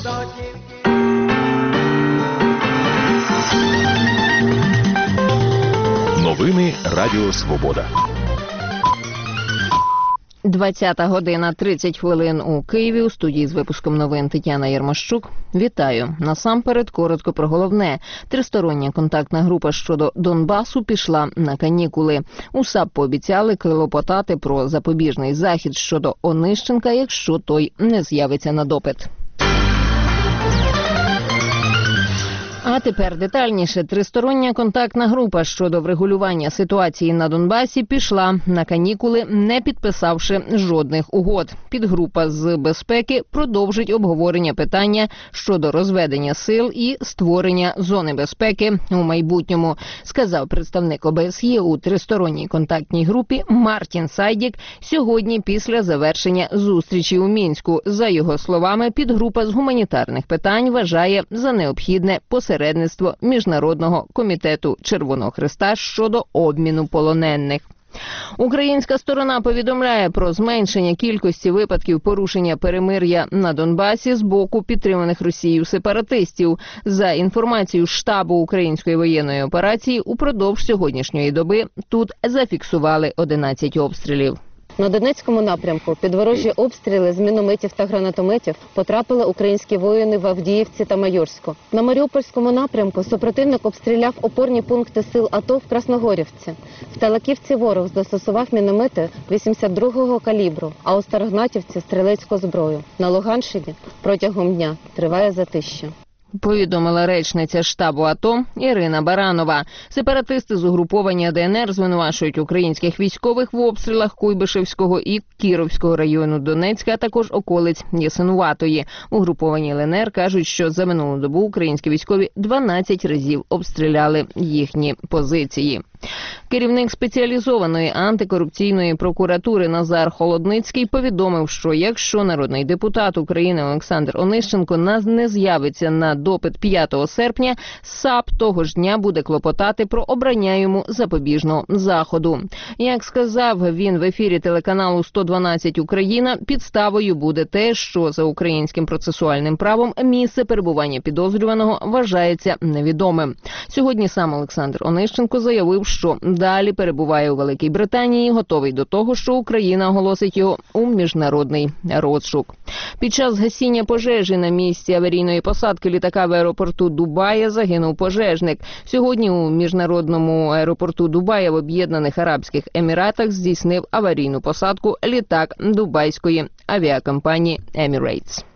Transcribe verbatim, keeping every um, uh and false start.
Новини Радіо Свобода. двадцята година тридцять хвилин у Києві. У студії з випуском новин Тетяна Єрмощук. Вітаю. Насамперед, коротко про головне. Тристороння контактна група щодо Донбасу пішла на канікули. У САП пообіцяли клопотати про запобіжний захід щодо Онищенка, якщо той не з'явиться на допит. А тепер детальніше. Тристороння контактна група щодо врегулювання ситуації на Донбасі пішла на канікули, не підписавши жодних угод. Підгрупа з безпеки продовжить обговорення питання щодо розведення сил і створення зони безпеки у майбутньому, сказав представник ОБСЄ у тристоронній контактній групі Мартін Сайдік сьогодні після завершення зустрічі у Мінську. За його словами, підгрупа з гуманітарних питань вважає за необхідне посередництво Міжнародного комітету Червоного Хреста щодо обміну полонених. Українська сторона повідомляє про зменшення кількості випадків порушення перемир'я на Донбасі з боку підтриманих Росією сепаратистів. За інформацією штабу української воєнної операції, упродовж сьогоднішньої доби тут зафіксували одинадцять обстрілів. На Донецькому напрямку під ворожі обстріли з мінометів та гранатометів потрапили українські воїни в Авдіївці та Майорську. На Маріупольському напрямку супротивник обстріляв опорні пункти сил АТО в Красногорівці. В Талаківці ворог застосував міномети вісімдесят другого калібру, а у Старогнатівці – стрілецьку зброю. На Луганщині протягом дня триває затища. Повідомила речниця штабу АТО Ірина Баранова. Сепаратисти з угруповання ДНР звинувачують українських військових в обстрілах Куйбишевського і Кіровського району Донецька, а також околиць Ясинуватої. Угруповані ЛНР кажуть, що за минулу добу українські військові дванадцять разів обстріляли їхні позиції. Керівник спеціалізованої антикорупційної прокуратури Назар Холодницький повідомив, що якщо народний депутат України Олександр Онищенко не з'явиться на допит п'ятого серпня, САП того ж дня буде клопотати про обрання йому запобіжного заходу. Як сказав він в ефірі телеканалу сто дванадцять Україна, підставою буде те, що за українським процесуальним правом місце перебування підозрюваного вважається невідомим. Сьогодні сам Олександр Онищенко заявив, що далі перебуває у Великій Британії, готовий до того, що Україна оголосить його у міжнародний розшук. Під час гасіння пожежі на місці аварійної посадки літака в аеропорту Дубая загинув пожежник. Сьогодні у міжнародному аеропорту Дубая в Об'єднаних Арабських Еміратах здійснив аварійну посадку літак дубайської авіакомпанії Emirates.